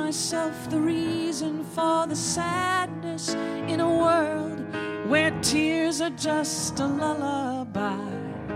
myself the reason for the sadness in a world where tears are just a lullaby.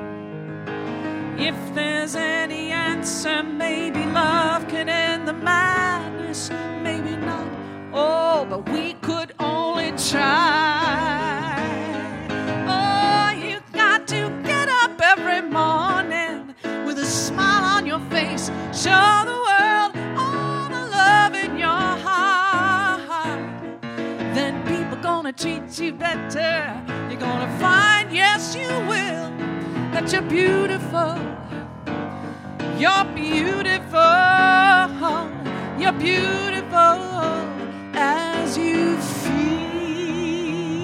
If there's any answer, maybe love can end the madness, maybe not. Oh, but we could only try. Oh, you got to get up every morning with a smile on your face. Show the world all the love in your heart. Then people gonna treat you better. You're gonna find, yes you will, that you're beautiful. You're beautiful. You're beautiful as you feel.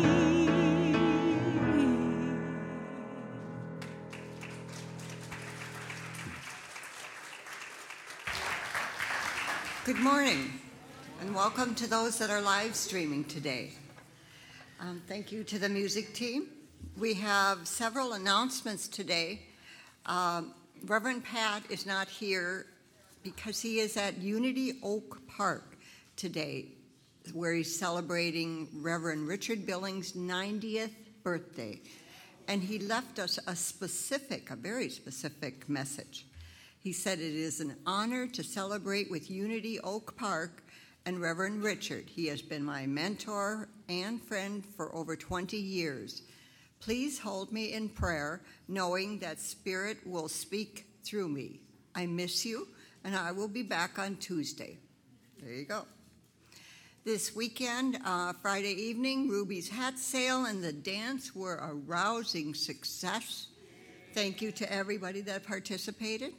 Good morning, and welcome to those that are live streaming today. Thank you to the music team. We have several announcements today. Reverend Pat is not here because he is at Unity Oak Park today, where he's celebrating Reverend Richard Billings' 90th birthday. And he left us a very specific message. He said it is an honor to celebrate with Unity Oak Park and Reverend Richard. He has been my mentor and friend for over 20 years. Please hold me in prayer, knowing that Spirit will speak through me. I miss you, and I will be back on Tuesday. There you go. This weekend, Friday evening, Ruby's hat sale and the dance were a rousing success. Thank you to everybody that participated.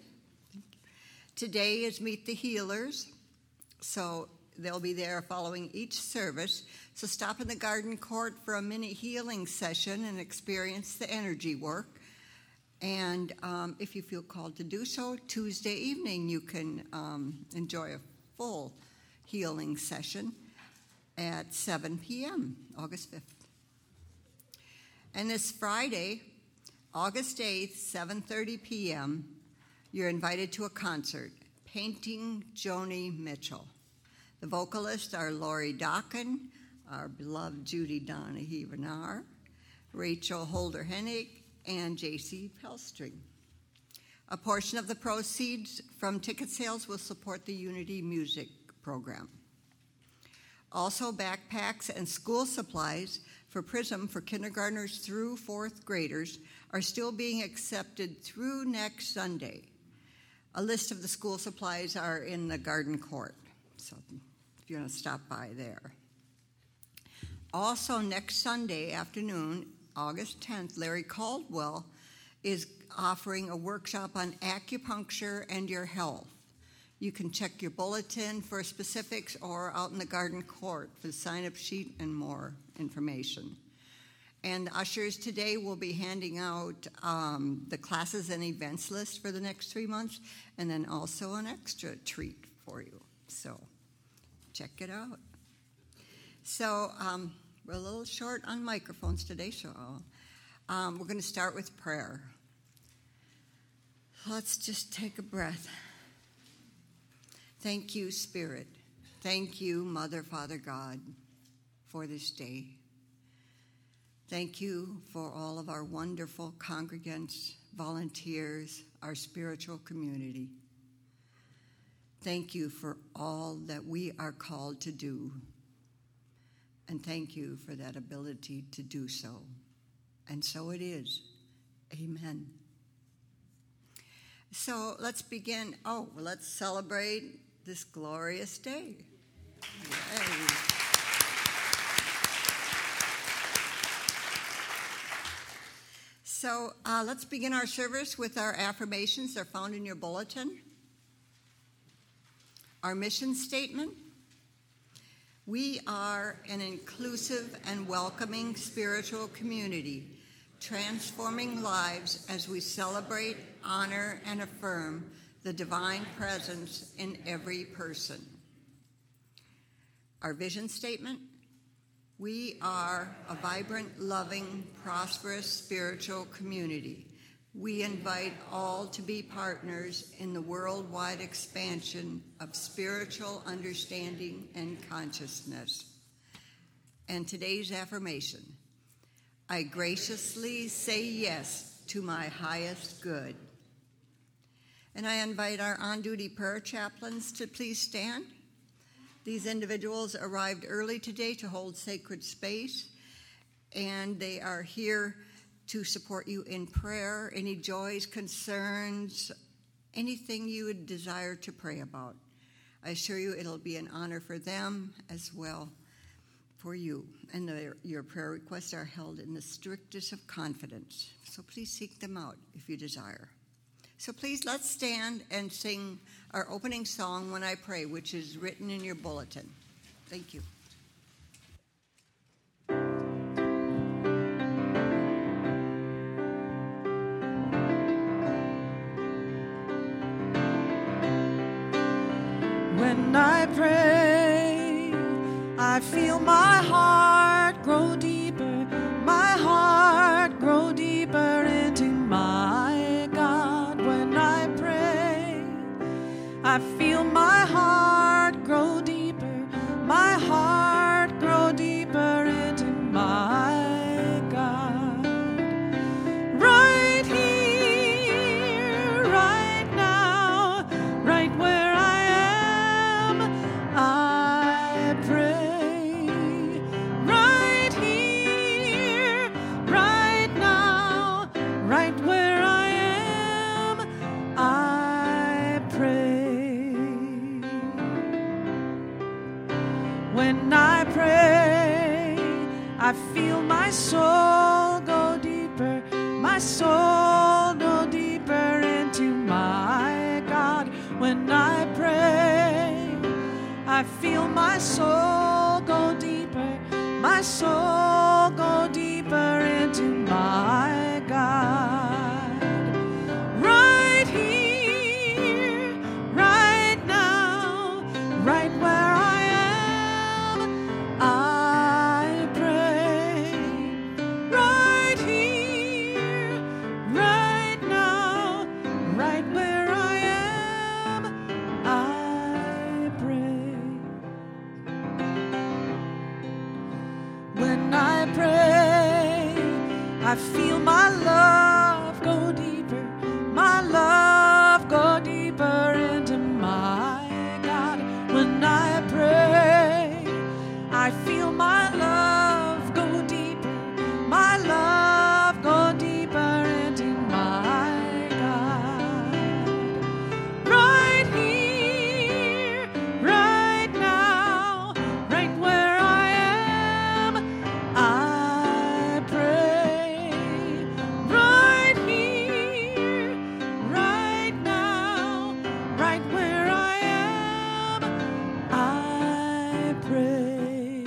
Today is Meet the Healers, so they'll be there following each service. So stop in the garden court for a mini healing session and experience the energy work. And if you feel called to do so, Tuesday evening you can enjoy a full healing session at 7 p.m., August 5th. And this Friday, August 8th, 7:30 p.m., you're invited to a concert, Painting Joni Mitchell. The vocalists are Lori Dokken, our beloved Judy Donahue-Venar, Rachel Holder-Hennig, and J.C. Pelstring. A portion of the proceeds from ticket sales will support the Unity Music program. Also, backpacks and school supplies for PRISM for kindergartners through fourth graders are still being accepted through next Sunday. A list of the school supplies are in the garden court, so if you want to stop by there. Also, next Sunday afternoon, August 10th, Larry Caldwell is offering a workshop on acupuncture and your health. You can check your bulletin for specifics or out in the garden court for the sign-up sheet and more information. And ushers today will be handing out the classes and events list for the next 3 months, and then also an extra treat for you. So check it out. So we're a little short on microphones today, so we're going to start with prayer. Let's just take a breath. Thank you, Spirit. Thank you, Mother, Father, God, for this day. Thank you for all of our wonderful congregants, volunteers, our spiritual community. Thank you for all that we are called to do. And thank you for that ability to do so. And so it is. Amen. So let's begin. Let's celebrate this glorious day. Yay. So let's begin our service with our affirmations. They're found in your bulletin. Our mission statement. We are an inclusive and welcoming spiritual community, transforming lives as we celebrate, honor, and affirm the divine presence in every person. Our vision statement. We are a vibrant, loving, prosperous spiritual community. we invite all to be partners in the worldwide expansion of spiritual understanding and consciousness. And today's affirmation: I graciously say yes to my highest good. And I invite our on-duty prayer chaplains to please stand. These individuals arrived early today to hold sacred space, and they are here to support you in prayer, any joys, concerns, anything you would desire to pray about. I assure you it'll be an honor for them as well for you. And your prayer requests are held in the strictest of confidence. So please seek them out if you desire. So please, let's stand and sing our opening song, When I Pray, which is written in your bulletin. Thank you. When I pray, I feel my heart grow deeper, my heart grow deeper into my God. When I pray, I feel my heart grow deeper, my heart grow deeper into my God. Right here, right now, right where I pray. Right here, right now, right where I am, I pray. When I pray, I feel my soul go deeper, my soul go deeper into my God. When I pray, I feel my soul go deeper, my soul go deeper into my God. Right here, right now, right where I am, I pray. Right here, right now, right where I am, I pray. When I pray, I feel my love go deeper, my love go deeper into my God. When I pray, I feel my love go deeper, my love go deeper into my God. Right here, right now, right where I am, I pray. Right here, right now, right where I am, I pray.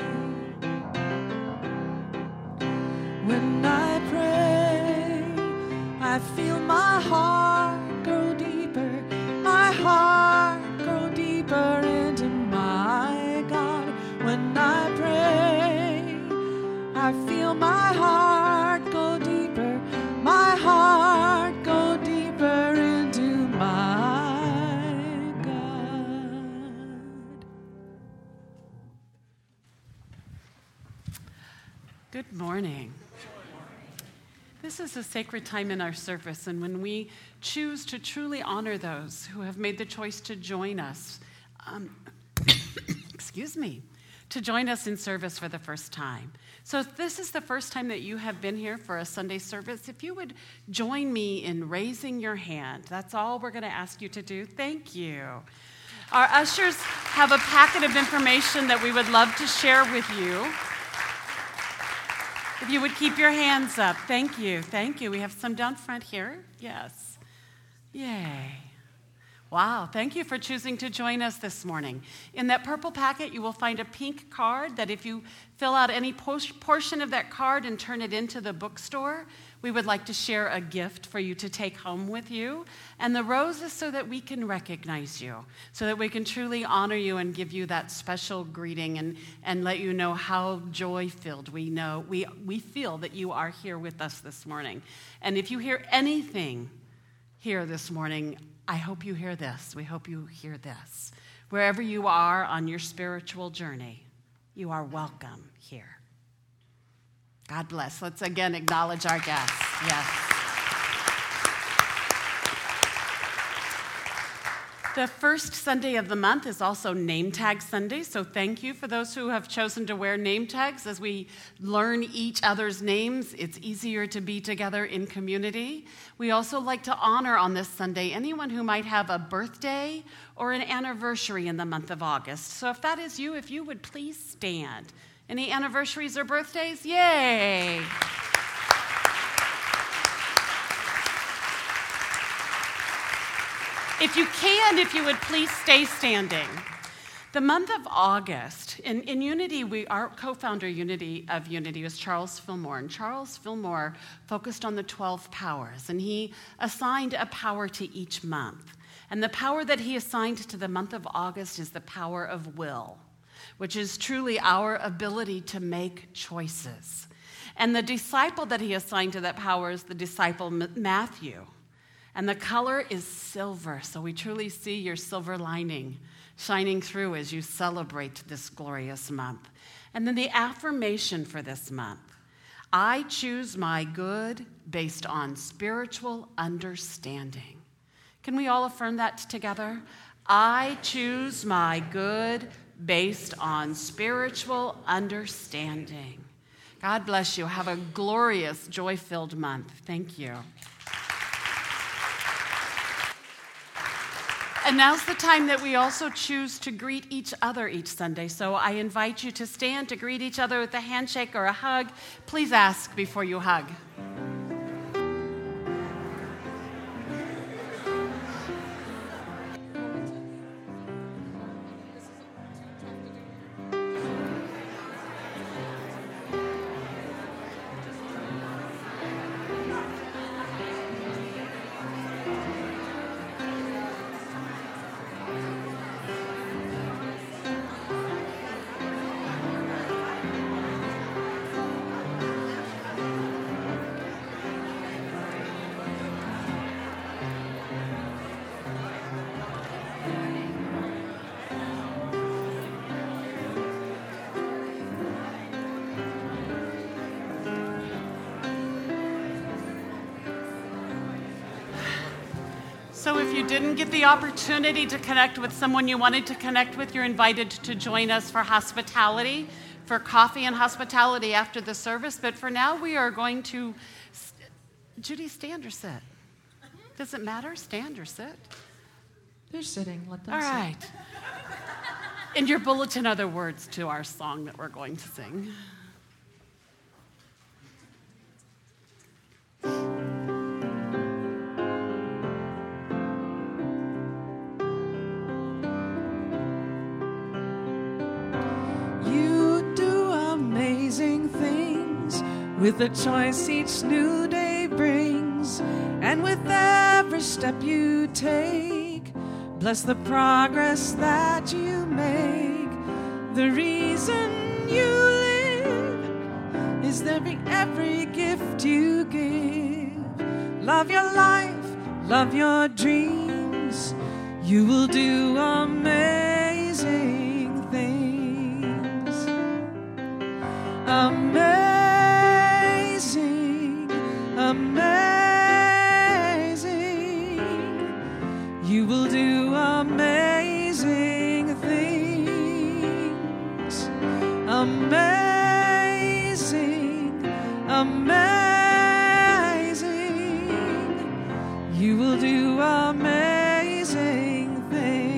When I pray, I feel my heart grow deeper, my heart grow deeper into my God. When I pray, I feel my heart go deeper, my heart go deeper into my God. Good morning. This is a sacred time in our service, and when we choose to truly honor those who have made the choice to join us, to join us in service for the first time. So if this is the first time that you have been here for a Sunday service, if you would join me in raising your hand. That's all we're going to ask you to do. Thank you. Our ushers have a packet of information that we would love to share with you. If you would keep your hands up. Thank you. Thank you. We have some down front here. Yes. Yay. Wow, thank you for choosing to join us this morning. In that purple packet, you will find a pink card that if you fill out any portion of that card and turn it into the bookstore, we would like to share a gift for you to take home with you. And the rose is so that we can recognize you, so that we can truly honor you and give you that special greeting and let you know how joy-filled we feel that you are here with us this morning. And if you hear anything here this morning, I hope you hear this. We hope you hear this. Wherever you are on your spiritual journey, you are welcome here. God bless. Let's again acknowledge our guests. Yes. The first Sunday of the month is also Name Tag Sunday, so thank you for those who have chosen to wear name tags. As we learn each other's names, it's easier to be together in community. We also like to honor on this Sunday anyone who might have a birthday or an anniversary in the month of August. So if that is you, if you would please stand. Any anniversaries or birthdays? Yay! If you would please stay standing. The month of August, in Unity, our co-founder of Unity was Charles Fillmore. And Charles Fillmore focused on the 12 powers, and he assigned a power to each month. And the power that he assigned to the month of August is the power of will, which is truly our ability to make choices. And the disciple that he assigned to that power is the disciple Matthew. And the color is silver, so we truly see your silver lining shining through as you celebrate this glorious month. And then the affirmation for this month: I choose my good based on spiritual understanding. Can we all affirm that together? I choose my good based on spiritual understanding. God bless you. Have a glorious, joy-filled month. Thank you. And now's the time that we also choose to greet each other each Sunday. So I invite you to stand to greet each other with a handshake or a hug. Please ask before you hug. So if you didn't get the opportunity to connect with someone you wanted to connect with, you're invited to join us for hospitality, for coffee and hospitality after the service. But for now, we are going to, Judy, stand or sit? Does it matter, stand or sit? They're sitting, let them All sit. right. In your bulletin are the words to our song that we're going to sing. With the choice each new day brings, and with every step you take, bless the progress that you make. The reason you live is every gift you give. Love your life, love your dreams. You will do amazing things. Amazing. You will do amazing things. Amazing. You will do amazing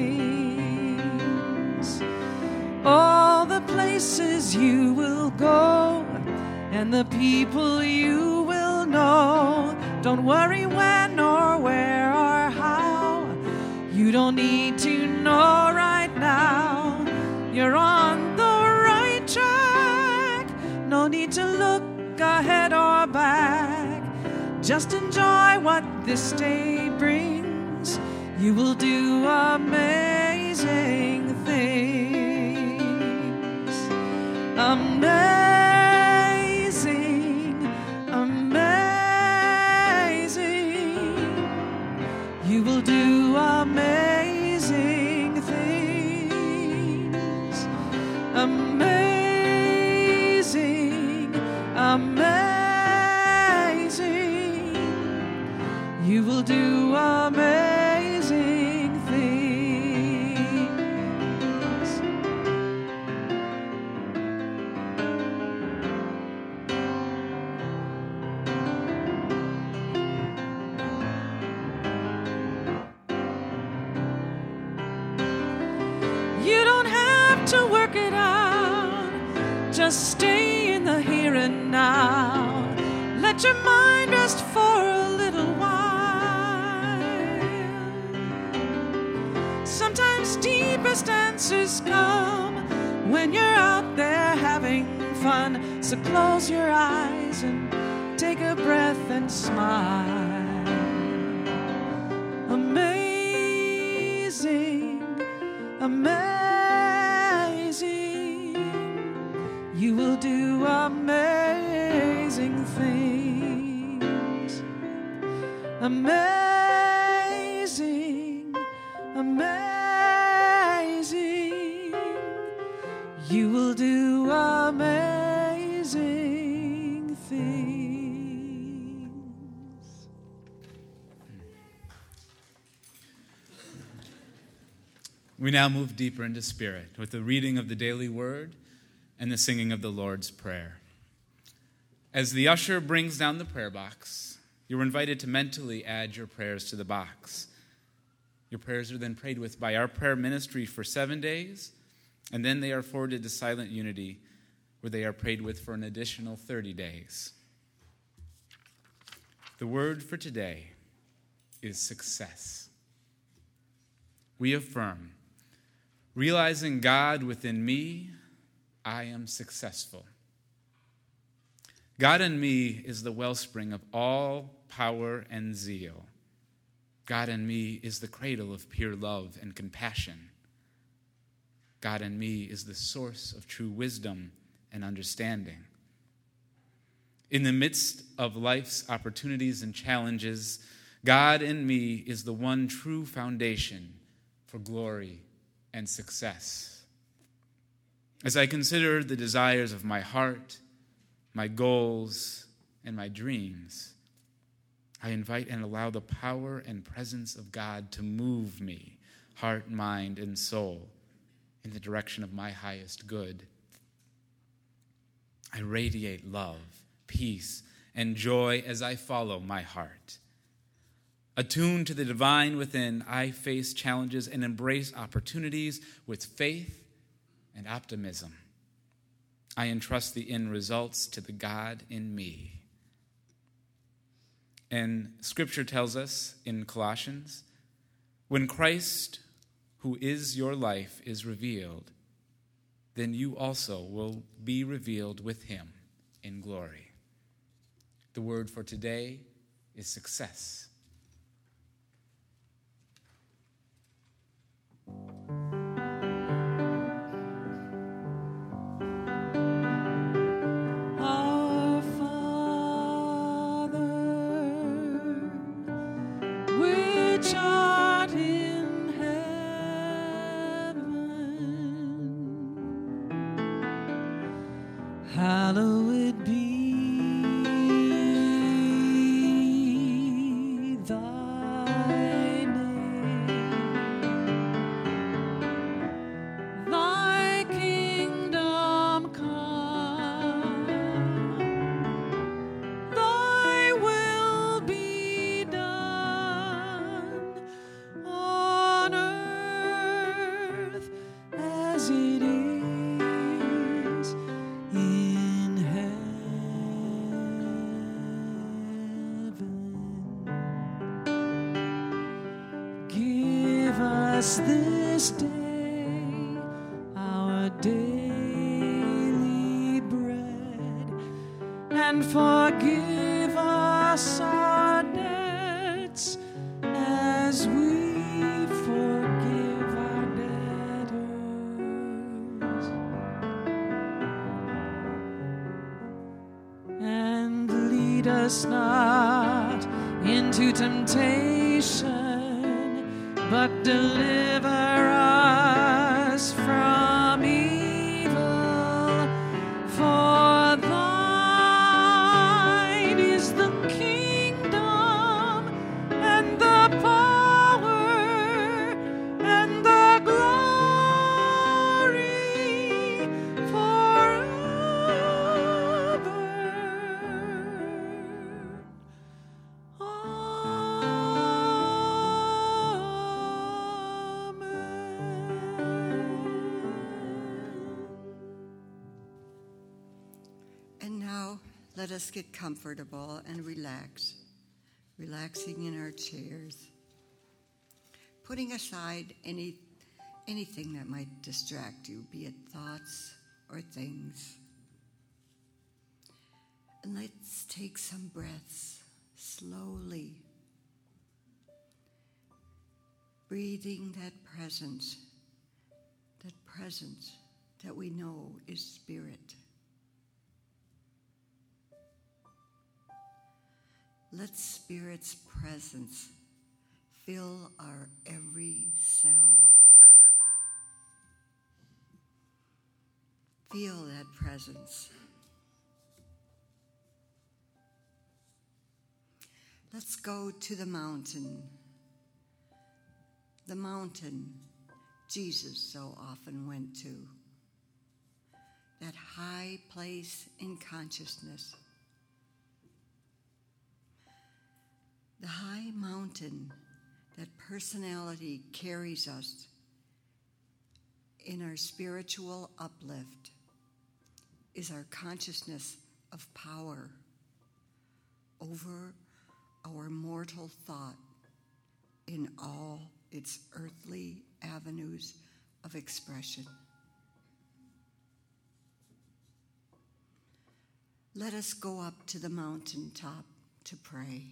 things. All the places you will go and the people you will know. Don't worry when or where or how. You don't need to know right now. You're on the right track. No need to look ahead or back. Just enjoy what this day brings. You will do amazing things. Amazing, amazing. You will do amazing things. Amazing, amazing. You will do amazing things. You don't have to work it out. Just stay in the here and now. Let your mind rest for a little while. Sometimes deepest answers come when you're out there having fun. So close your eyes and take a breath and smile. Amazing, amazing. You will do amazing things. Amazing, amazing. You will do amazing things. We now move deeper into spirit with the reading of the daily word and the singing of the Lord's Prayer. As the usher brings down the prayer box, you're invited to mentally add your prayers to the box. Your prayers are then prayed with by our prayer ministry for 7 days, and then they are forwarded to Silent Unity, where they are prayed with for an additional 30 days. The word for today is success. We affirm, realizing God within me, I am successful. God in me is the wellspring of all power and zeal. God in me is the cradle of pure love and compassion. God in me is the source of true wisdom and understanding. In the midst of life's opportunities and challenges, God in me is the one true foundation for glory and success. As I consider the desires of my heart, my goals, and my dreams, I invite and allow the power and presence of God to move me, heart, mind, and soul, in the direction of my highest good. I radiate love, peace, and joy as I follow my heart. Attuned to the divine within, I face challenges and embrace opportunities with faith and optimism. I entrust the end results to the God in me. And Scripture tells us in Colossians, when Christ, who is your life, is revealed, then you also will be revealed with him in glory. The word for today is success. Our Father, which art in heaven, hallowed be thy name. Thy kingdom come, thy will be done on earth as it is in heaven. Give us us this day our daily bread, and forgive us our debts as we forgive our debtors. And lead us not into temptation, but deliver us from evil. For thine is the kingdom and the power and the glory forever. And now let us get comfortable and relax, relaxing in our chairs, putting aside anything that might distract you, be it thoughts or things. And let's take some breaths slowly, breathing that presence that we know is spirit. Let Spirit's presence fill our every cell. Feel that presence. Let's go to the mountain Jesus so often went to, that high place in consciousness. The high mountain that personality carries us in our spiritual uplift is our consciousness of power over our mortal thought in all its earthly avenues of expression. Let us go up to the mountaintop to pray.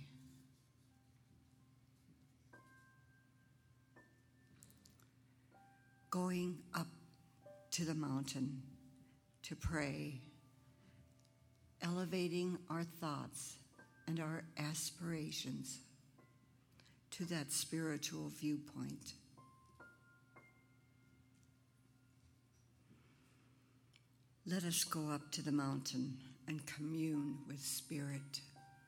Going up to the mountain to pray, elevating our thoughts and our aspirations to that spiritual viewpoint. Let us go up to the mountain and commune with Spirit.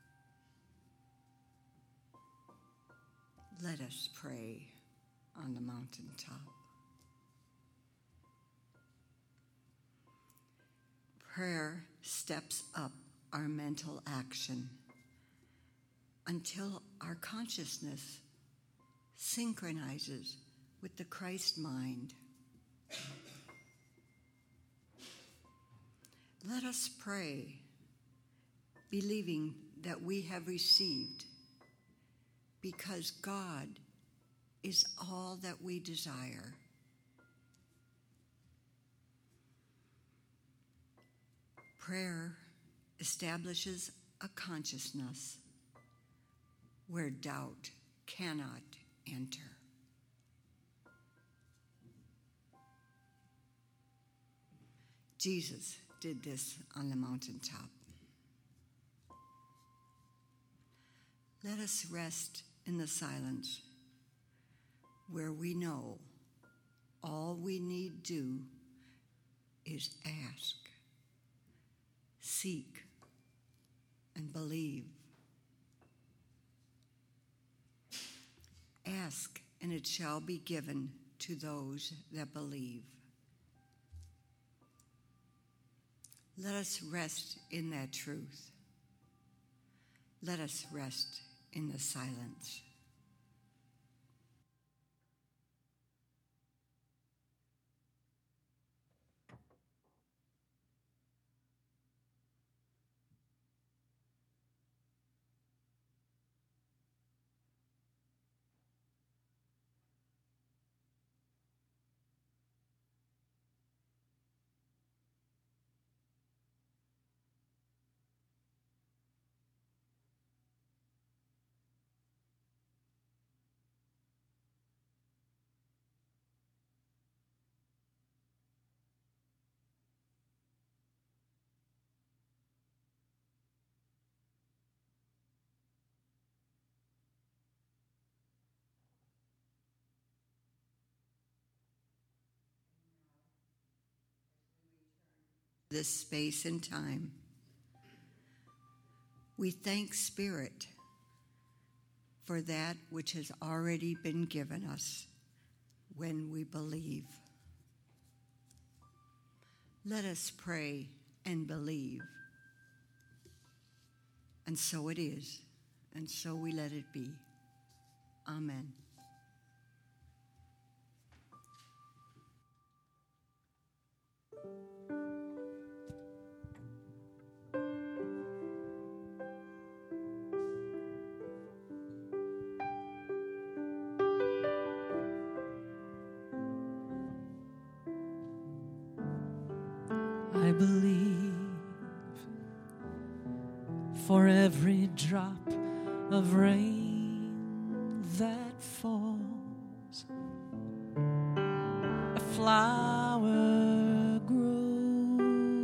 Let us pray on the mountaintop. Prayer steps up our mental action until our consciousness synchronizes with the Christ mind. Let us pray, believing that we have received, because God is all that we desire. Prayer establishes a consciousness where doubt cannot enter. Jesus did this on the mountaintop. Let us rest in the silence where we know all we need do is ask, seek, and believe. Ask, and it shall be given to those that believe. Let us rest in that truth. Let us rest in the silence. this space and time. We thank Spirit for that which has already been given us when we believe. Let us pray and believe. And so it is, and so we let it be. Amen. I believe for every drop of rain that falls, a flower grows.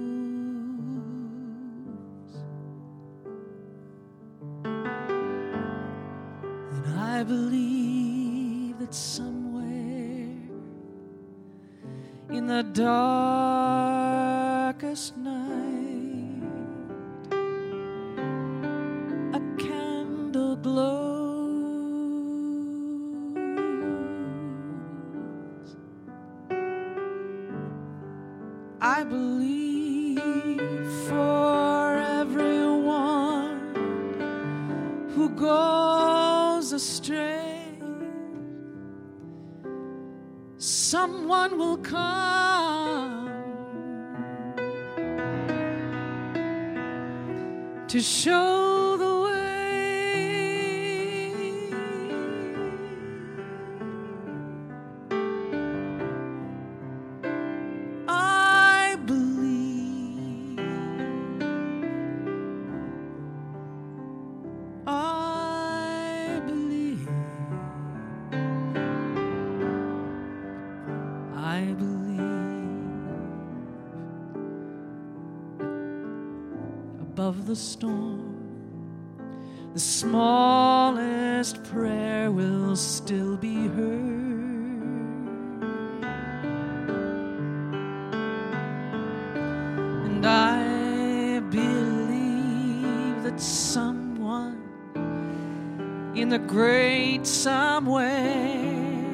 And I believe that somewhere in the darkest night, a candle glows. I believe for everyone who goes astray, someone will come to show the way. I believe. I believe. I believe. Above the storm, the smallest prayer will still be heard. And I believe that someone in the great somewhere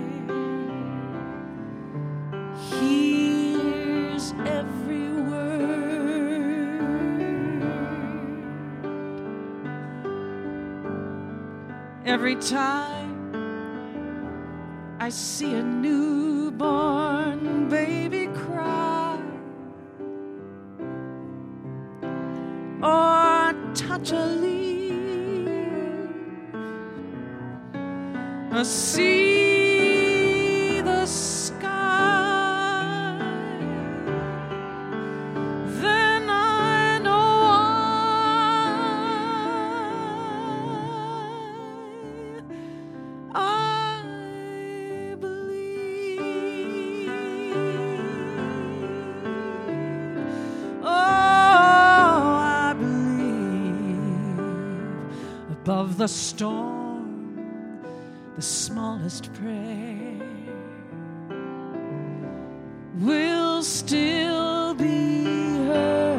hears every word. Every time I see a newborn baby cry, or touch a leaf, or see the sky, then I know I believe. Oh, I believe. Above the storm, the smallest prayer will still be heard.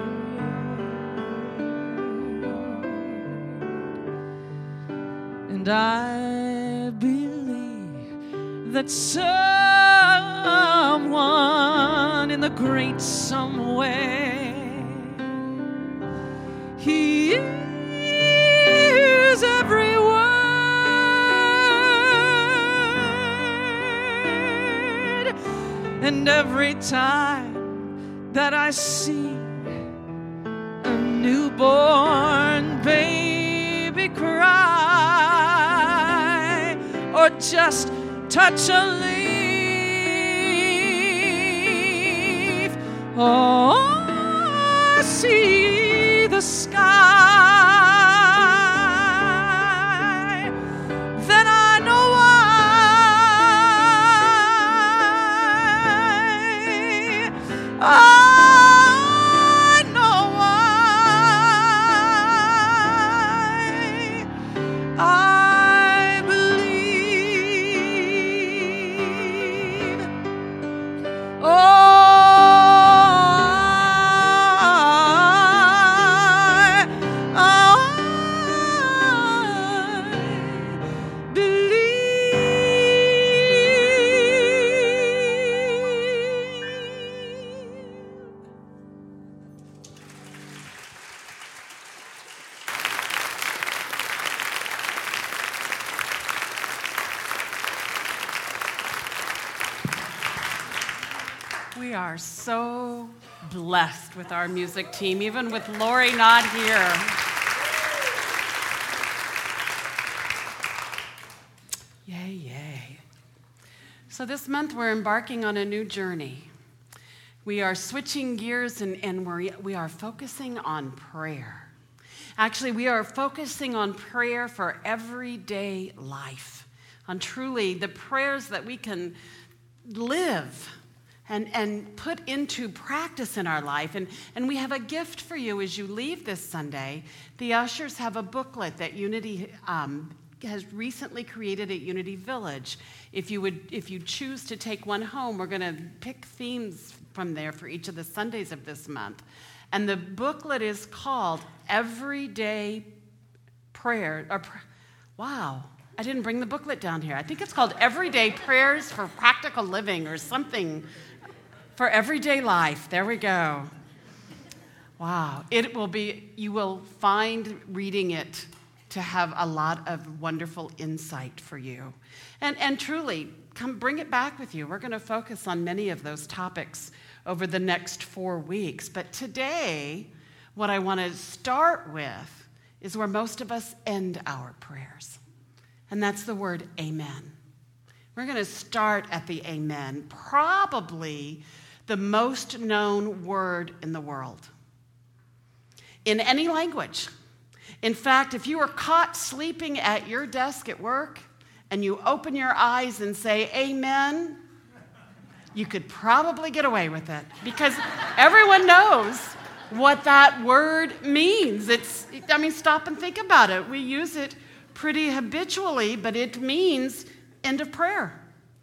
And I believe that someone in the great somewhere hears every word. And every time that I see a newborn baby cry, or just touch a leaf, or see the sky, then I know I know I believe. Oh, We are so blessed with our music team, even with Lori not here. Yay, yay. So this month we're embarking on a new journey. We are switching gears and we are focusing on prayer. Actually, we are focusing on prayer for everyday life, on truly the prayers that we can live and put into practice in our life. And we have a gift for you as you leave this Sunday. The ushers have a booklet that Unity has recently created at Unity Village. If you choose to take one home, we're going to pick themes from there for each of the Sundays of this month. And the booklet is called Everyday Prayer. Wow. I didn't bring the booklet down here. I think it's called Everyday Prayers for Practical Living or something for everyday life. There we go. Wow. You will find reading it to have a lot of wonderful insight for you. And truly, come bring it back with you. We're going to focus on many of those topics over the next 4 weeks. But today, what I want to start with is where most of us end our prayers. And that's the word amen. We're going to start at the amen, probably the most known word in the world. In any language. In fact, if you were caught sleeping at your desk at work and you open your eyes and say amen, you could probably get away with it because everyone knows what that word means. Stop and think about it. We use it pretty habitually, but it means end of prayer.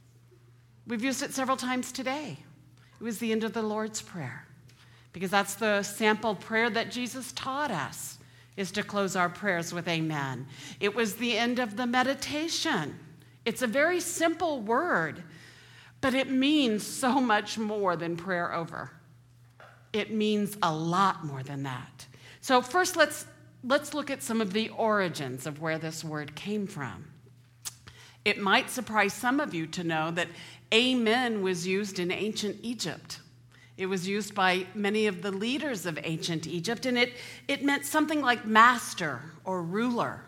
We've used it several times today. It was the end of the Lord's Prayer because that's the sample prayer that Jesus taught us, is to close our prayers with amen. It was the end of the meditation. It's a very simple word, but it means so much more than prayer over. It means a lot more than that. So first, let's look at some of the origins of where this word came from. It might surprise some of you to know that amen was used in ancient Egypt. It was used by many of the leaders of ancient Egypt, and it meant something like master or ruler.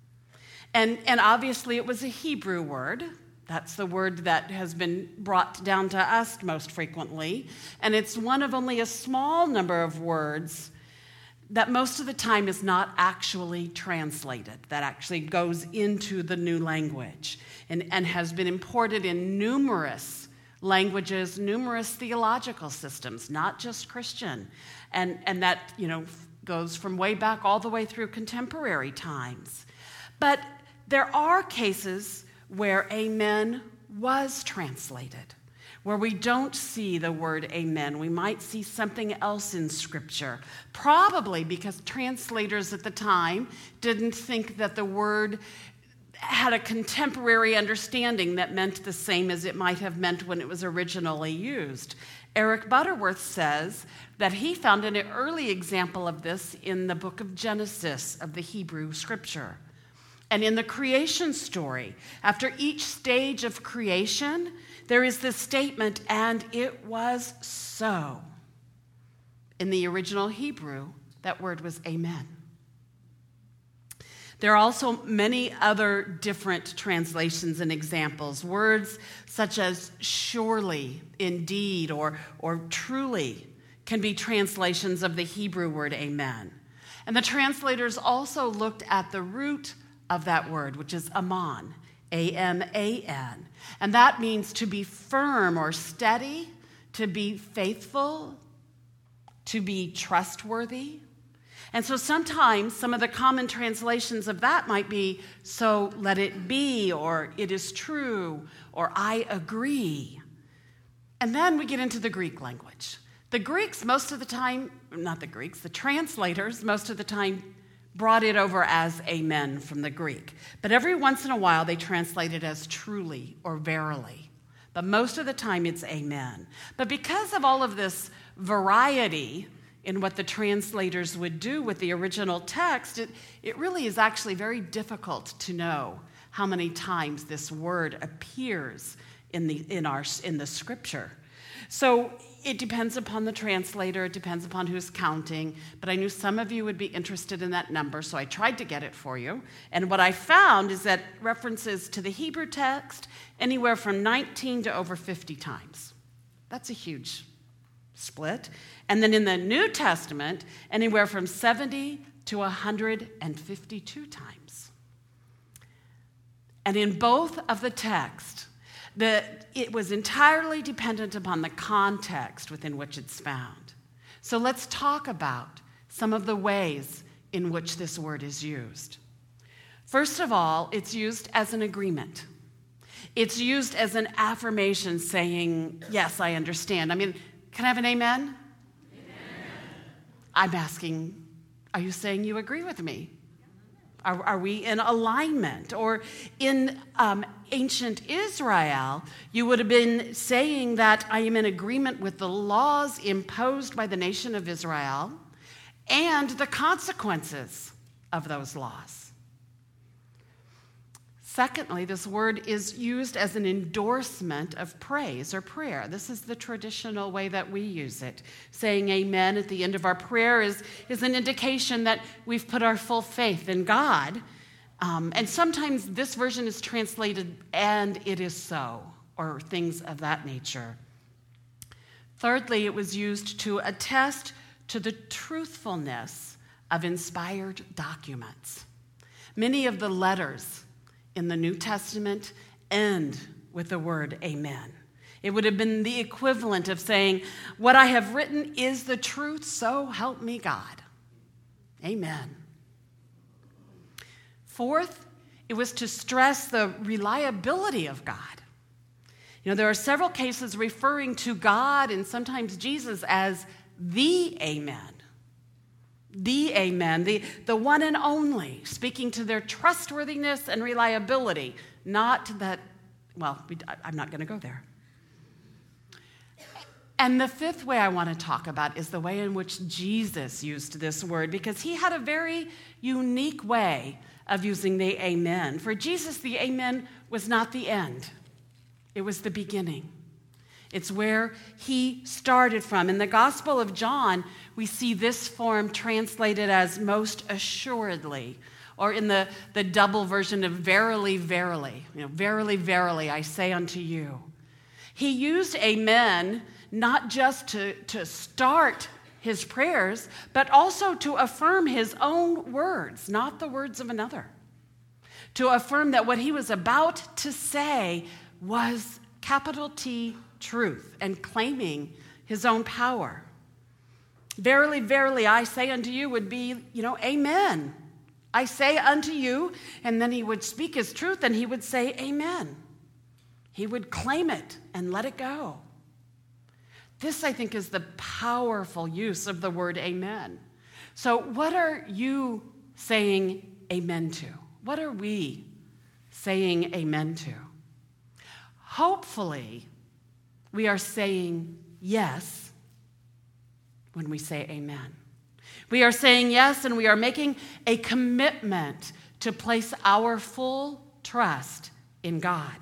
And obviously it was a Hebrew word. That's the word that has been brought down to us most frequently. And it's one of only a small number of words that most of the time is not actually translated, that actually goes into the new language and has been imported in numerous languages, numerous theological systems, not just Christian. And that, goes from way back all the way through contemporary times. But there are cases where amen was translated, where we don't see the word amen. We might see something else in Scripture, probably because translators at the time didn't think that the word had a contemporary understanding that meant the same as it might have meant when it was originally used. Eric Butterworth says that he found an early example of this in the book of Genesis of the Hebrew Scripture. And in the creation story, after each stage of creation, there is this statement, and it was so. In the original Hebrew, that word was amen. There are also many other different translations and examples. Words such as surely, indeed, or truly can be translations of the Hebrew word amen. And the translators also looked at the root of that word, which is aman, A-M-A-N. And that means to be firm or steady, to be faithful, to be trustworthy. And so sometimes some of the common translations of that might be, so let it be, or it is true, or I agree. And then we get into the Greek language. The Greeks most of the time, not the Greeks, the translators most of the time brought it over as amen from the Greek. But every once in a while they translate it as truly or verily. But most of the time it's amen. But because of all of this variety in what the translators would do with the original text, it really is actually very difficult to know how many times this word appears in the Scripture. So it depends upon the translator, it depends upon who's counting, but I knew some of you would be interested in that number, so I tried to get it for you. And what I found is that references to the Hebrew text anywhere from 19 to over 50 times. That's a huge split. And then in the New Testament, anywhere from 70 to 152 times. And in both of the texts, it was entirely dependent upon the context within which it's found. So let's talk about some of the ways in which this word is used. First of all, it's used as an agreement. It's used as an affirmation saying, yes, I understand. I mean, can I have an amen? Amen. I'm asking, are you saying you agree with me? Are we in alignment? Or in ancient Israel, you would have been saying that I am in agreement with the laws imposed by the nation of Israel and the consequences of those laws. Secondly, this word is used as an endorsement of praise or prayer. This is the traditional way that we use it. Saying amen at the end of our prayer is an indication that we've put our full faith in God. And sometimes this version is translated, and it is so, or things of that nature. Thirdly, it was used to attest to the truthfulness of inspired documents. Many of the letters in the New Testament end with the word amen. It would have been the equivalent of saying, what I have written is the truth, so help me God. Amen. Fourth, it was to stress the reliability of God. You know, there are several cases referring to God and sometimes Jesus as the Amen. The Amen, the one and only, speaking to their trustworthiness and reliability. Not that, well, I'm not going to go there. And the fifth way I want to talk about is the way in which Jesus used this word, because he had a very unique way of using the amen. For Jesus, the amen was not the end. It was the beginning. It's where he started from. In the Gospel of John, we see this form translated as most assuredly, or in the double version of verily, verily. You know, verily, verily, I say unto you. He used amen not just to start his prayers, but also to affirm his own words, not the words of another. To affirm that what he was about to say was capital T, truth, and claiming his own power. Verily, verily, I say unto you would be, amen. I say unto you, and then he would speak his truth and he would say amen. He would claim it and let it go. This, I think, is the powerful use of the word amen. So what are you saying amen to? What are we saying amen to? Hopefully, we are saying yes when we say amen. We are saying yes, and we are making a commitment to place our full trust in God.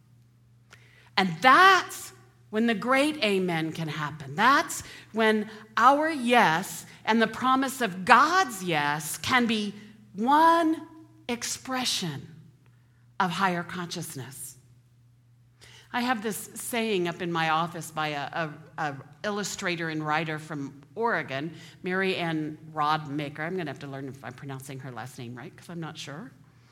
And that's when the great amen can happen. That's when our yes and the promise of God's yes can be one expression of higher consciousness. I have this saying up in my office by a illustrator and writer from Oregon, Mary Ann Rodmaker. I'm going to have to learn if I'm pronouncing her last name right, because I'm not sure.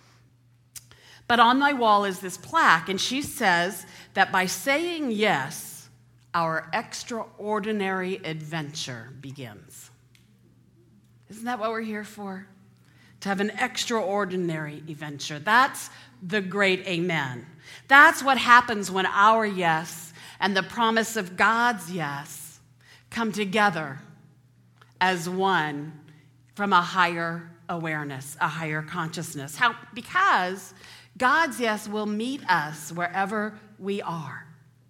But on my wall is this plaque, and she says that by saying yes, our extraordinary adventure begins. Isn't that what we're here for? To have an extraordinary adventure. That's the great amen. That's what happens when our yes and the promise of God's yes come together as one from a higher awareness, a higher consciousness. How? Because God's yes will meet us wherever we are.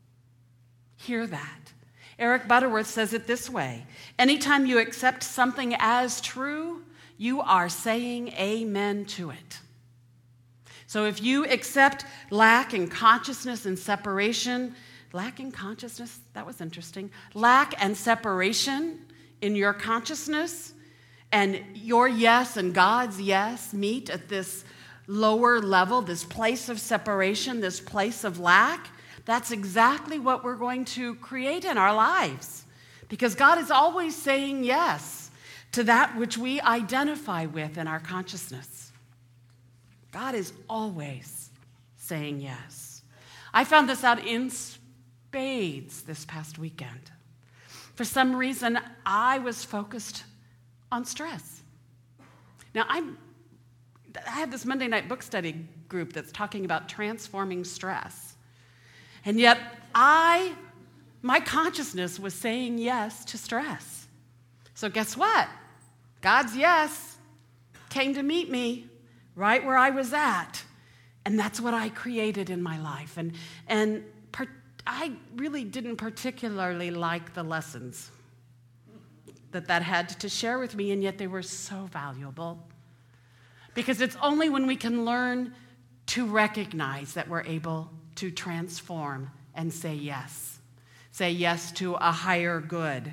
Hear that. Eric Butterworth says it this way: anytime you accept something as true, you are saying amen to it. So if you accept lack and consciousness and separation, Lack in consciousness, that was interesting. Lack and separation in your consciousness, and your yes and God's yes meet at this lower level, this place of separation, this place of lack. That's exactly what we're going to create in our lives, because God is always saying yes to that which we identify with in our consciousness. God is always saying yes. I found this out in spades this past weekend. For some reason, I was focused on stress. Now, I have this Monday night book study group that's talking about transforming stress. And yet, my consciousness was saying yes to stress. So guess what? God's yes came to meet me right where I was at. And that's what I created in my life. And I really didn't particularly like the lessons that had to share with me, and yet they were so valuable. Because it's only when we can learn to recognize that we're able to transform and say yes. Say yes to a higher good.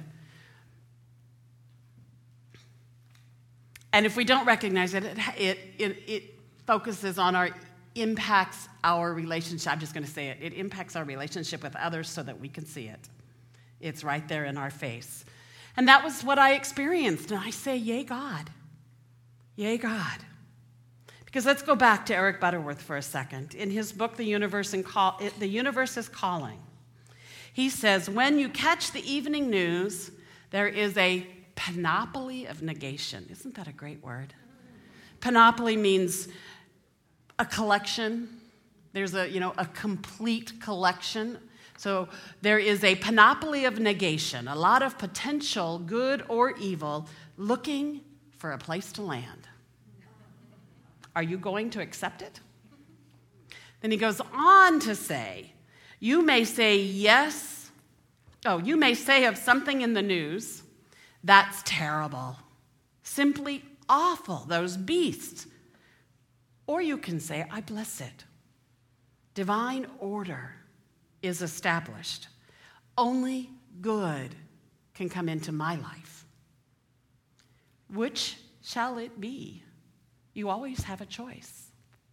And if we don't recognize it, it focuses on impacts our relationship. I'm just going to say it. It impacts our relationship with others so that we can see it. It's right there in our face. And that was what I experienced. And I say, yay, God. Yay, God. Because let's go back to Eric Butterworth for a second. In his book, The Universe is Calling, he says, when you catch the evening news, there is a panoply of negation. Isn't that a great word? Panoply means a collection. There's a complete collection. So there is a panoply of negation, a lot of potential, good or evil, looking for a place to land. Are you going to accept it? Then he goes on to say, you may say yes. Oh, you may say of something in the news, that's terrible, simply awful, those beasts. Or you can say, I bless it. Divine order is established. Only good can come into my life. Which shall it be? You always have a choice.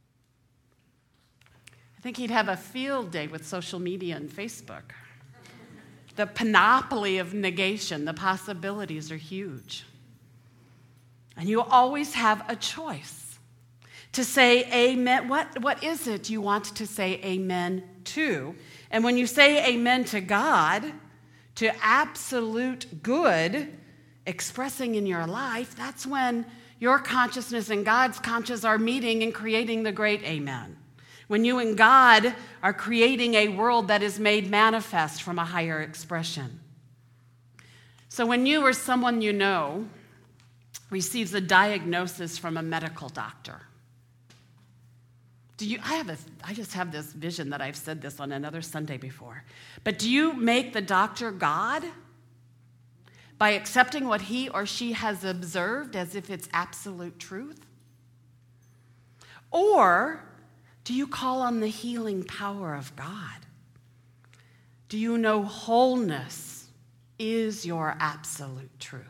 I think he'd have a field day with social media and Facebook. The panoply of negation, the possibilities are huge. And you always have a choice to say amen. What is it you want to say amen to? And when you say amen to God, to absolute good expressing in your life, that's when your consciousness and God's consciousness are meeting and creating the great amen. When you and God are creating a world that is made manifest from a higher expression. So when you or someone you know receives a diagnosis from a medical doctor, I just have this vision that I've said this on another Sunday before. But do you make the doctor God by accepting what he or she has observed as if it's absolute truth? Or do you call on the healing power of God? Do you know wholeness is your absolute truth?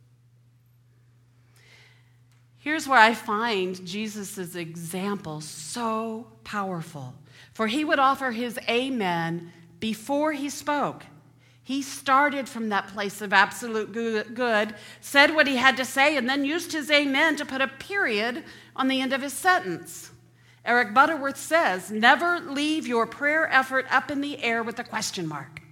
Here's where I find Jesus' example so powerful. For he would offer his amen before he spoke. He started from that place of absolute good, said what he had to say, and then used his amen to put a period on the end of his sentence. Eric Butterworth says, never leave your prayer effort up in the air with a question mark.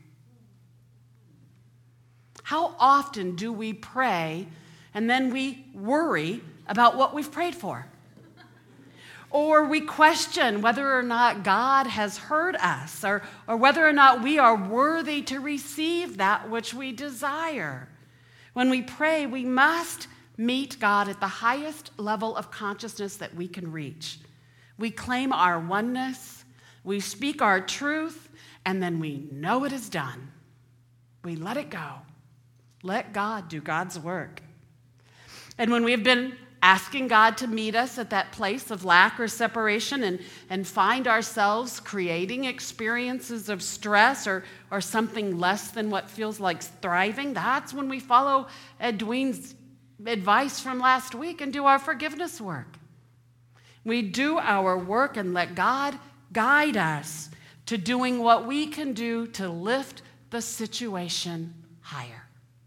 How often do we pray and then we worry about what we've prayed for? Or we question whether or not God has heard us, or whether or not we are worthy to receive that which we desire. When we pray, we must meet God at the highest level of consciousness that we can reach. We claim our oneness, we speak our truth, and then we know it is done. We let it go. Let God do God's work. And when we have been asking God to meet us at that place of lack or separation and find ourselves creating experiences of stress or something less than what feels like thriving, that's when we follow Edwin's advice from last week and do our forgiveness work. We do our work and let God guide us to doing what we can do to lift the situation higher.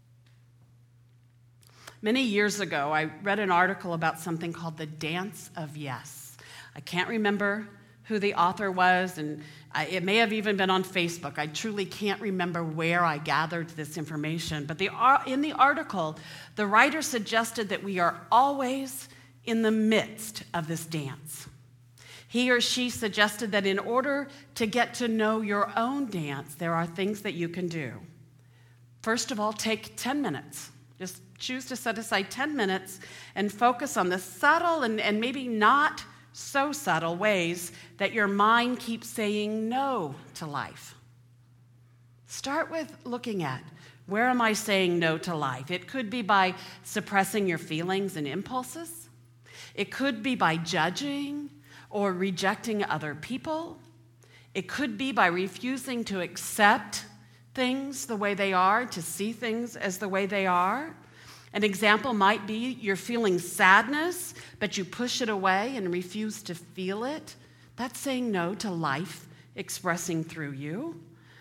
Many years ago, I read an article about something called the Dance of Yes. I can't remember who the author was, and it may have even been on Facebook. I truly can't remember where I gathered this information. But in the article, the writer suggested that we are always in the midst of this dance. He or she suggested that in order to get to know your own dance, there are things that you can do. First of all, take 10 minutes. Just choose to set aside 10 minutes and focus on the subtle and maybe not so subtle ways that your mind keeps saying no to life. Start with looking at, where am I saying no to life? It could be by suppressing your feelings and impulses. It could be by judging or rejecting other people. It could be by refusing to accept things the way they are, to see things as the way they are. An example might be you're feeling sadness, but you push it away and refuse to feel it. That's saying no to life expressing through you.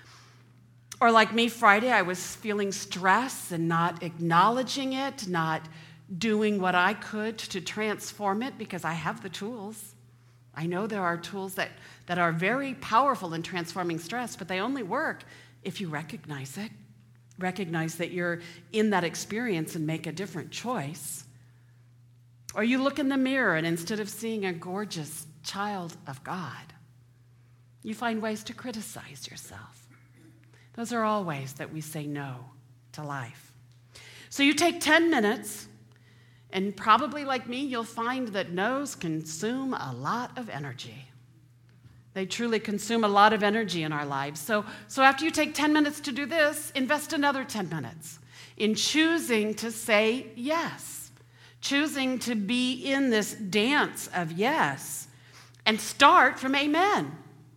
Or like me Friday, I was feeling stress and not acknowledging it, not doing what I could to transform it because I have the tools. I know there are tools that are very powerful in transforming stress, but they only work if you recognize it. Recognize that you're in that experience and make a different choice. Or you look in the mirror and instead of seeing a gorgeous child of God, you find ways to criticize yourself. Those are all ways that we say no to life. So you take 10 minutes, and probably like me, you'll find that no's consume a lot of energy. They truly consume a lot of energy in our lives. So after you take 10 minutes to do this, invest another 10 minutes in choosing to say yes, choosing to be in this dance of yes, and start from amen.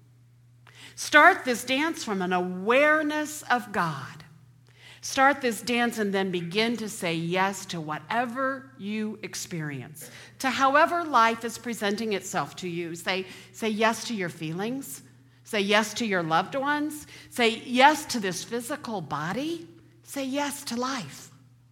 Start this dance from an awareness of God. Start this dance and then begin to say yes to whatever you experience, to however life is presenting itself to you. Say yes to your feelings. Say yes to your loved ones. Say yes to this physical body. Say yes to life.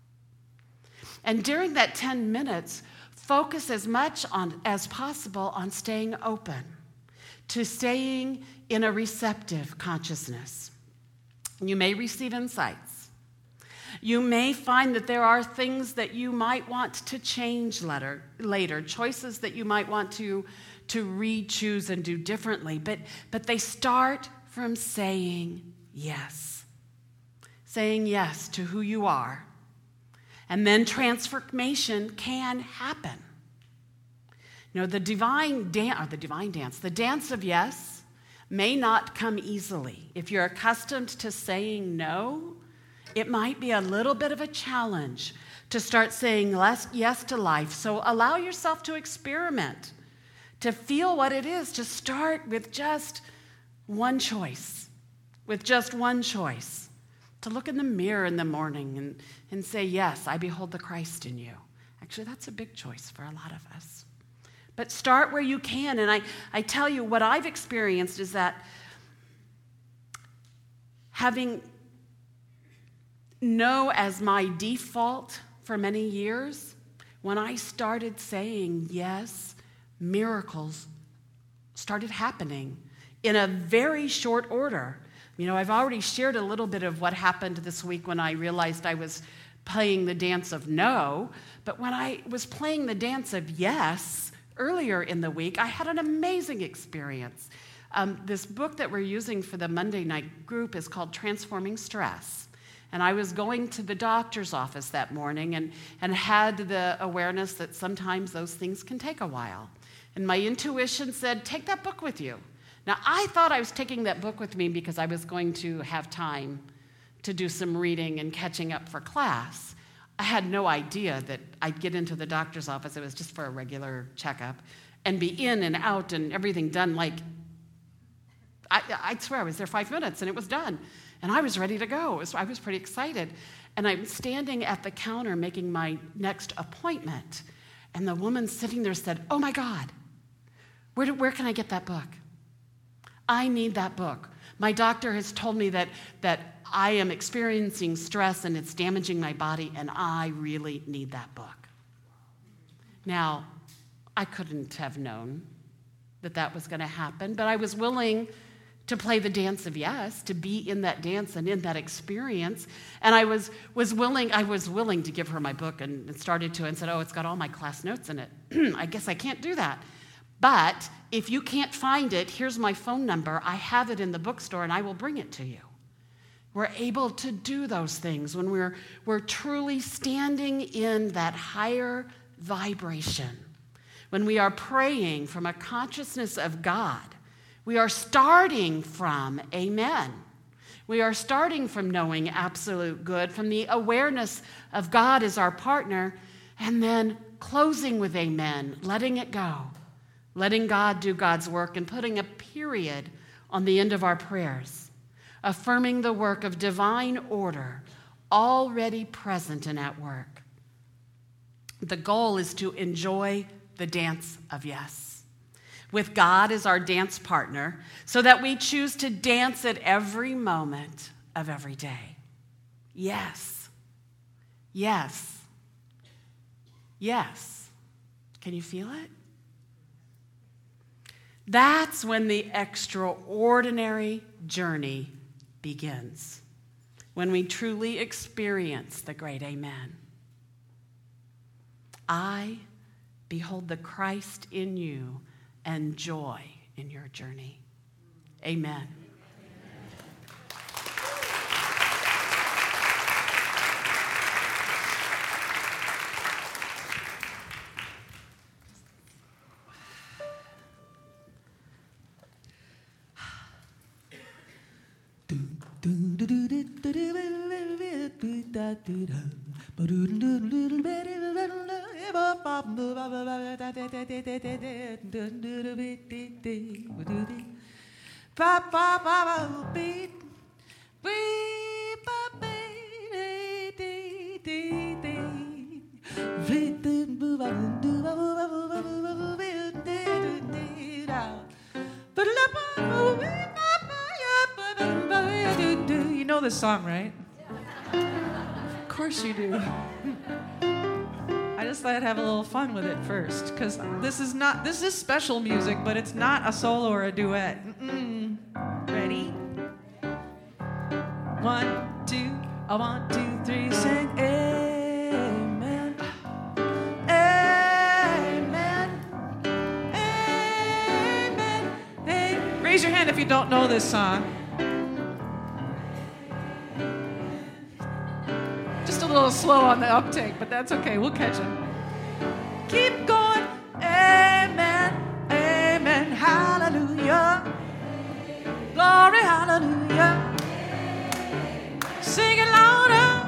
And during that 10 minutes, focus as much as possible on staying open, to staying in a receptive consciousness. You may receive insights. You may find that there are things that you might want to change later, choices that you might want to re-choose and do differently, but they start from saying yes. Saying yes to who you are. And then transformation can happen. You know, the dance of yes may not come easily. If you're accustomed to saying no, it might be a little bit of a challenge to start saying yes to life. So allow yourself to experiment, to feel what it is, to start with just one choice, to look in the mirror in the morning and say, yes, I behold the Christ in you. Actually, that's a big choice for a lot of us. But start where you can. And I tell you, what I've experienced is that having no as my default for many years, when I started saying yes, miracles started happening in a very short order. You know, I've already shared a little bit of what happened this week when I realized I was playing the dance of no, but when I was playing the dance of yes earlier in the week, I had an amazing experience. This book that we're using for the Monday night group is called Transforming Stress. And I was going to the doctor's office that morning and had the awareness that sometimes those things can take a while. And my intuition said, take that book with you. Now, I thought I was taking that book with me because I was going to have time to do some reading and catching up for class. I had no idea that I'd get into the doctor's office. It was just for a regular checkup, and be in and out and everything done. Like, I swear I was there 5 minutes and it was done. And I was ready to go. I was pretty excited. And I'm standing at the counter making my next appointment. And the woman sitting there said, "Oh my God, where can I get that book? I need that book. My doctor has told me that I am experiencing stress and it's damaging my body, and I really need that book." Now, I couldn't have known that was going to happen, but I was willing to play the dance of yes, to be in that dance and in that experience. And I was willing to give her my book, and started to, and said, "Oh, it's got all my class notes in it." I guess I can't do that. But if you can't find it, here's my phone number. I have it in the bookstore, and I will bring it to you. We're able to do those things when we're truly standing in that higher vibration. When we are praying from a consciousness of God, we are starting from amen. We are starting from knowing absolute good, from the awareness of God as our partner, and then closing with amen, letting it go, letting God do God's work, and putting a period on the end of our prayers, affirming the work of divine order already present and at work. The goal is to enjoy the dance of yes, with God as our dance partner, so that we choose to dance at every moment of every day. Yes. Yes. Yes. Can you feel it? That's when the extraordinary journey begins, when we truly experience the great amen. I behold the Christ in you and joy in your journey. Amen. You know this song, right? Of course you do. I just thought I'd have a little fun with it first, because this is special music, but it's not a solo or a duet. Ready? 1, 2, 1, 2, 3, sing amen. Amen. Amen. Amen. Raise your hand if you don't know this song. Just a little slow on the uptake, but that's okay. We'll catch it. Keep going. Amen. Amen. Hallelujah. Glory. Hallelujah. Sing it louder.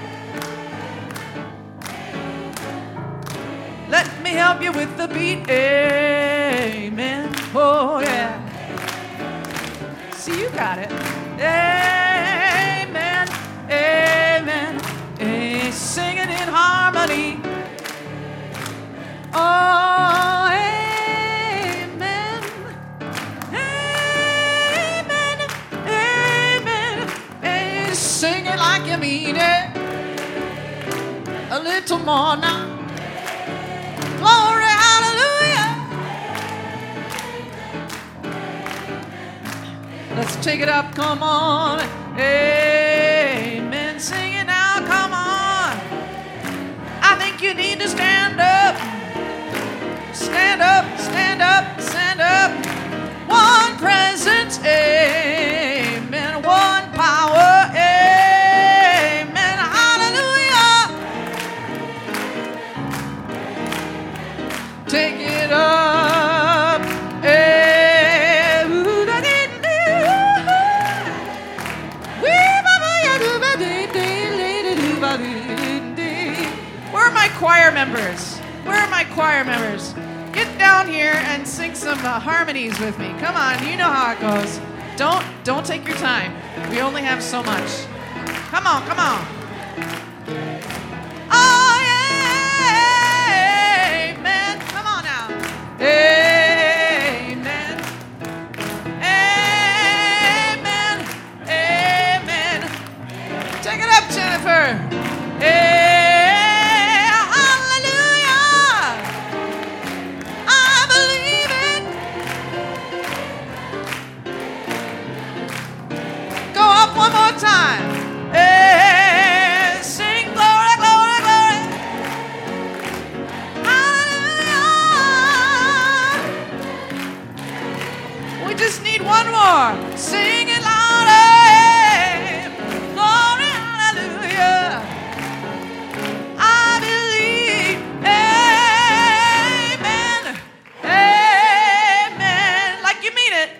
Let me help you with the beat. Amen. Oh, yeah. See, you got it. Amen. Amen. Sing it in harmony. Oh, amen. Amen. Amen. Sing it like you mean it. A little more now. Glory, hallelujah. Let's take it up, come on. Amen. Sing it now, come on. I think you need to stand up. Stand up, stand up, stand up. One presence, amen. One power, amen. Hallelujah. Take it up, amen. my choir members? Where are my choir members? Get down here and sing some harmonies with me. Come on, you know how it goes. Don't take your time. We only have so much. Come on, come on. Oh, yeah, amen. Come on now. Amen. Amen. Amen. Take it up, Jennifer. Hallelujah. I believe it. Go up one more time. Sing glory, glory, glory. Hallelujah. We just need one more. Sing it louder. Glory, hallelujah. I believe. Amen. Amen. Like you mean it.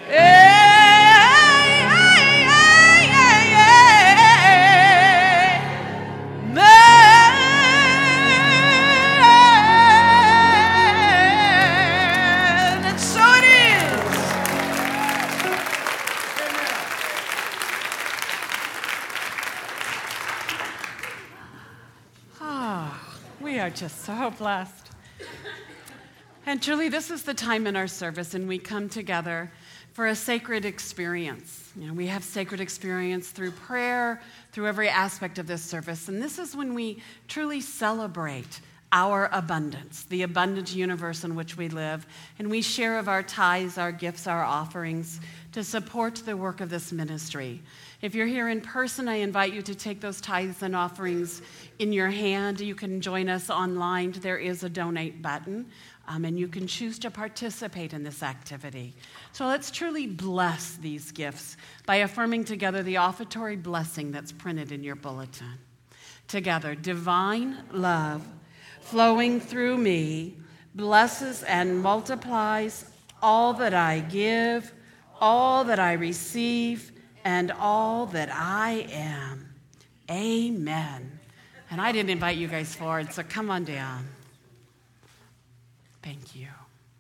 We are just so blessed. And truly, this is the time in our service, and we come together for a sacred experience. You know, we have sacred experience through prayer, through every aspect of this service. And this is when we truly celebrate our abundance, the abundant universe in which we live. And we share of our tithes, our gifts, our offerings to support the work of this ministry. If you're here in person, I invite you to take those tithes and offerings in your hand. You can join us online. There is a donate button, and you can choose to participate in this activity. So let's truly bless these gifts by affirming together the offertory blessing that's printed in your bulletin. Together, divine love flowing through me blesses and multiplies all that I give, all that I receive, and all that I am. Amen. And I didn't invite you guys forward, so come on down. Thank you.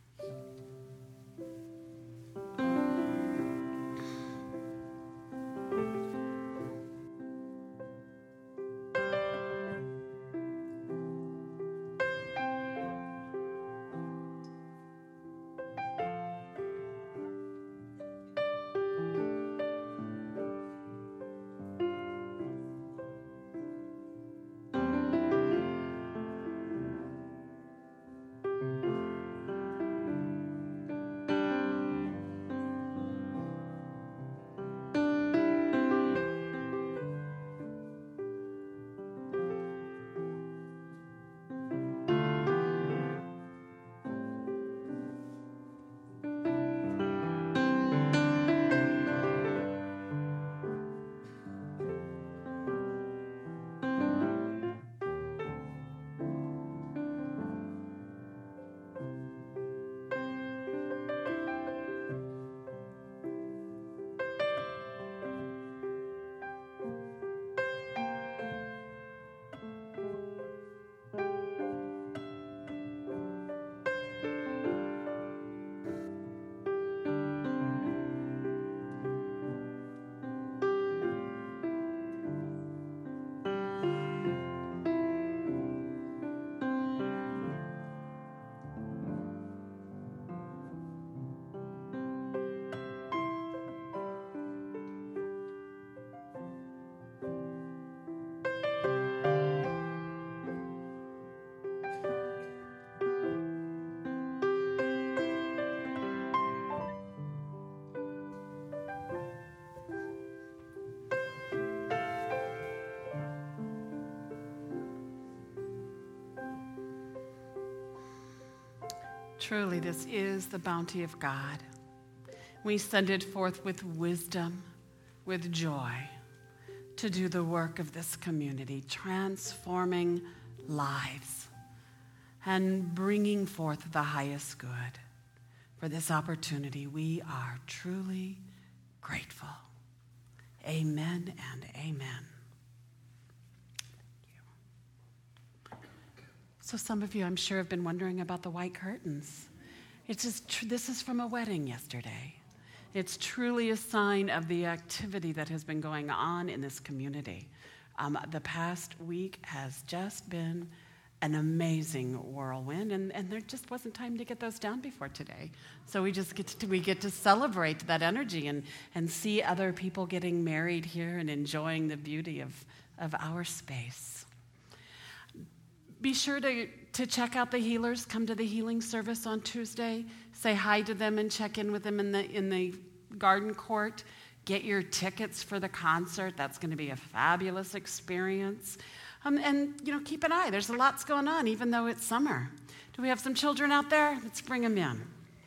Truly, this is the bounty of God. We send it forth with wisdom, with joy, to do the work of this community, transforming lives and bringing forth the highest good. For this opportunity, we are truly grateful. Amen and amen. So some of you, I'm sure, have been wondering about the white curtains. It's just this is from a wedding yesterday. It's truly a sign of the activity that has been going on in this community. The past week has just been an amazing whirlwind, and there just wasn't time to get those down before today. So we get to celebrate that energy and see other people getting married here and enjoying the beauty of our space. Be sure to check out the healers. Come to the healing service on Tuesday. Say hi to them and check in with them in the garden court. Get your tickets for the concert. That's going to be a fabulous experience. And keep an eye. There's lots going on, even though it's summer. Do we have some children out there? Let's bring them in.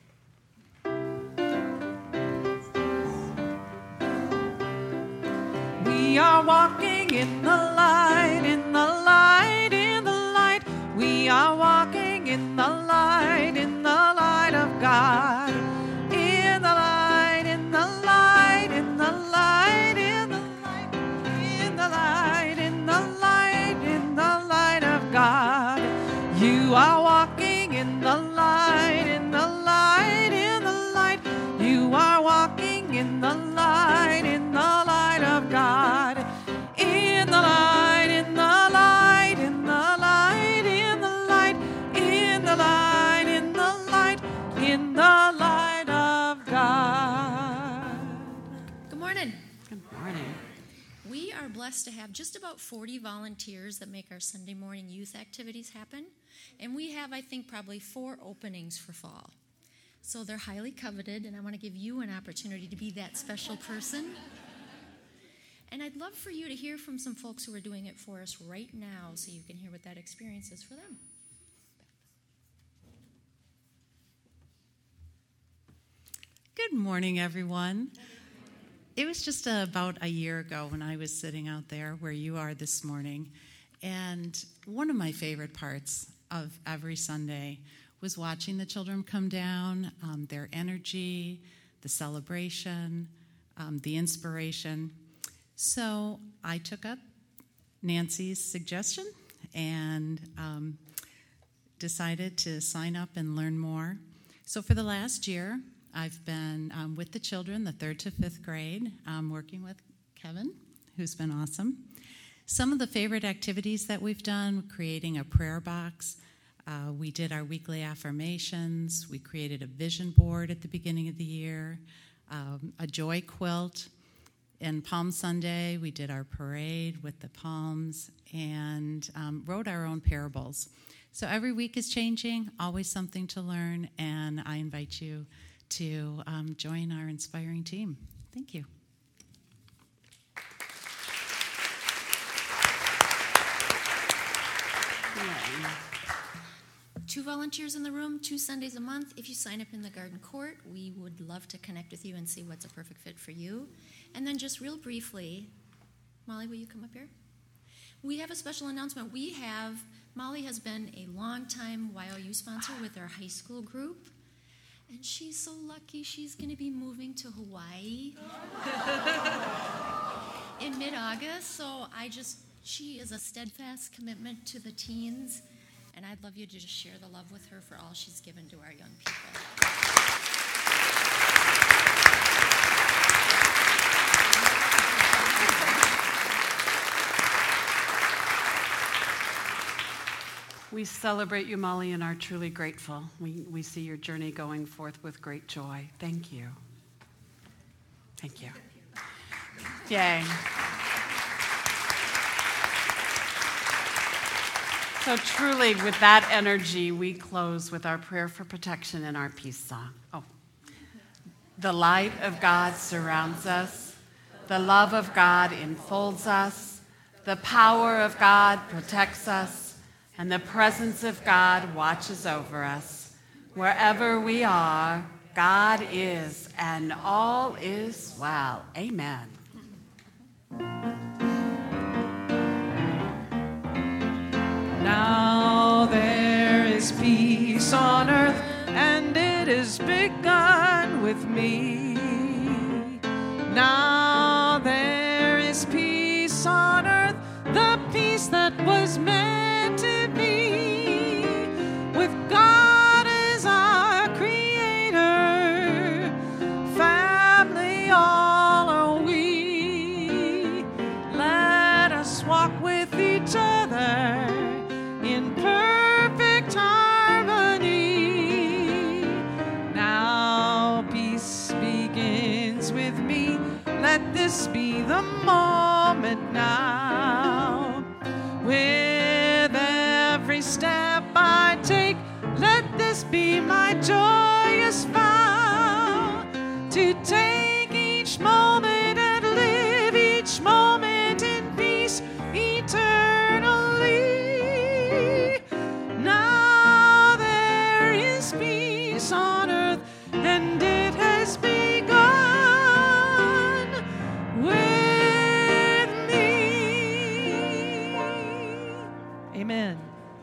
We are walking in the light, in the light, in the light. We are walking in the light of God. In the light, in the light, in the light, in the light, in the light, in the light, in the light of God. You are walking in the light, in the light, in the light. You are walking in the light of God. In the light, in the light, in the light, in the light, in the light, in the light, in the light of God. Good morning. Good morning. We are blessed to have just about 40 volunteers that make our Sunday morning youth activities happen. And we have, I think, probably 4 openings for fall. So they're highly coveted, and I want to give you an opportunity to be that special person. And I'd love for you to hear from some folks who are doing it for us right now so you can hear what that experience is for them. Good morning, everyone. It was just about a year ago when I was sitting out there where you are this morning, and one of my favorite parts of every Sunday was watching the children come down, their energy, the celebration, the inspiration. So I took up Nancy's suggestion and decided to sign up and learn more. So for the last year, I've been with the children, the 3rd to 5th grade, working with Kevin, who's been awesome. Some of the favorite activities that we've done, creating a prayer box. We did our weekly affirmations. We created a vision board at the beginning of the year, a joy quilt. And Palm Sunday, we did our parade with the palms and wrote our own parables. So every week is changing, always something to learn, and I invite you to join our inspiring team. Thank you. Yeah. 2 volunteers in the room, 2 Sundays a month. If you sign up in the garden court, we would love to connect with you and see what's a perfect fit for you. And then just real briefly, Molly, will you come up here? We have a special announcement. Molly has been a longtime YOU sponsor with our high school group. And she's so lucky she's going to be moving to Hawaii in mid-August. So she is a steadfast commitment to the teens. And I'd love you to just share the love with her for all she's given to our young people. We celebrate you, Molly, and are truly grateful. We see your journey going forth with great joy. Thank you. Thank you. Yay. So truly, with that energy, we close with our prayer for protection and our peace song. The light of God surrounds us. The love of God enfolds us. The power of God protects us. And the presence of God watches over us. Wherever we are, God is, and all is well. Amen. Now there is peace on earth, and it is begun with me. Now there is peace on earth, the peace that was meant to be. Amen.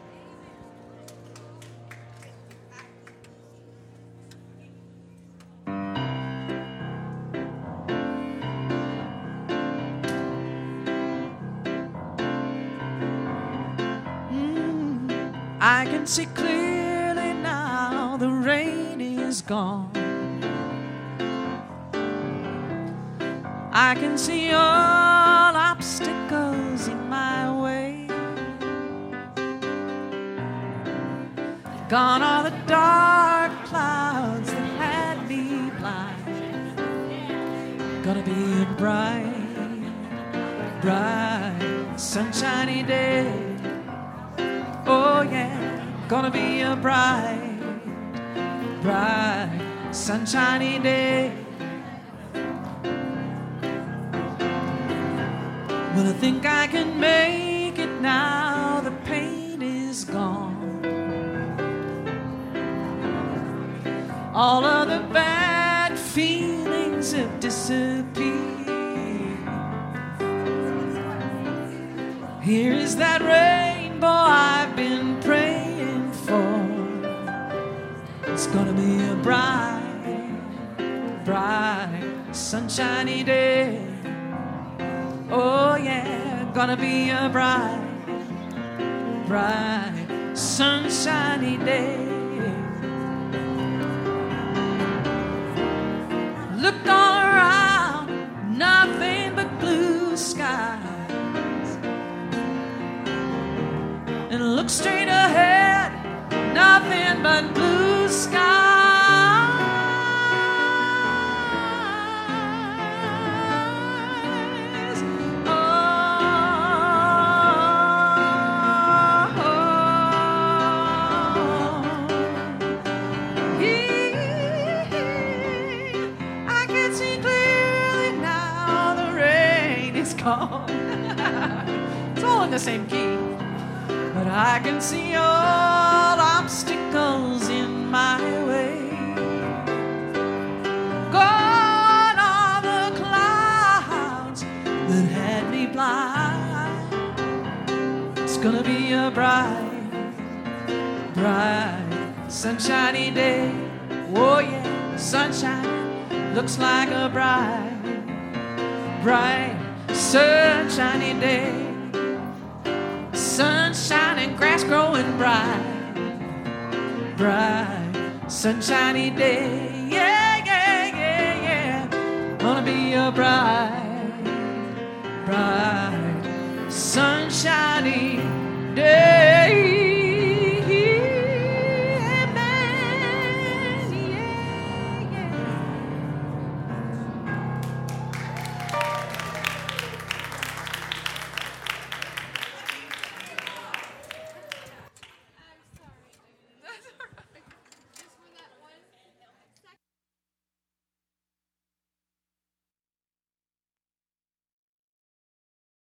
I can see clearly now the rain is gone. I can see all obstacles in my way. Gone are the dark clouds that had me blind. Gonna be a bright, bright, sunshiny day. Oh yeah, gonna be a bright, bright, sunshiny day. Well, I think I can make it now, the pain is gone. All of the bad feelings have disappeared. Here is that rainbow I've been praying for. It's gonna be a bright, bright, sunshiny day. Oh yeah, gonna be a bright, bright, sunshiny day. Look all around, nothing but blue skies. And look straight ahead, nothing but blue skies. It's all in the same key. But I can see all obstacles in my way. Gone are the clouds that had me blind. It's gonna be a bright, bright, sunshiny day. Oh yeah, sunshine looks like a bright, bright, sunshiny day. Sunshine and grass growing bright, bright, sunshiny day. Yeah, yeah, yeah, yeah. Gonna be a bright, bright, sunshiny day.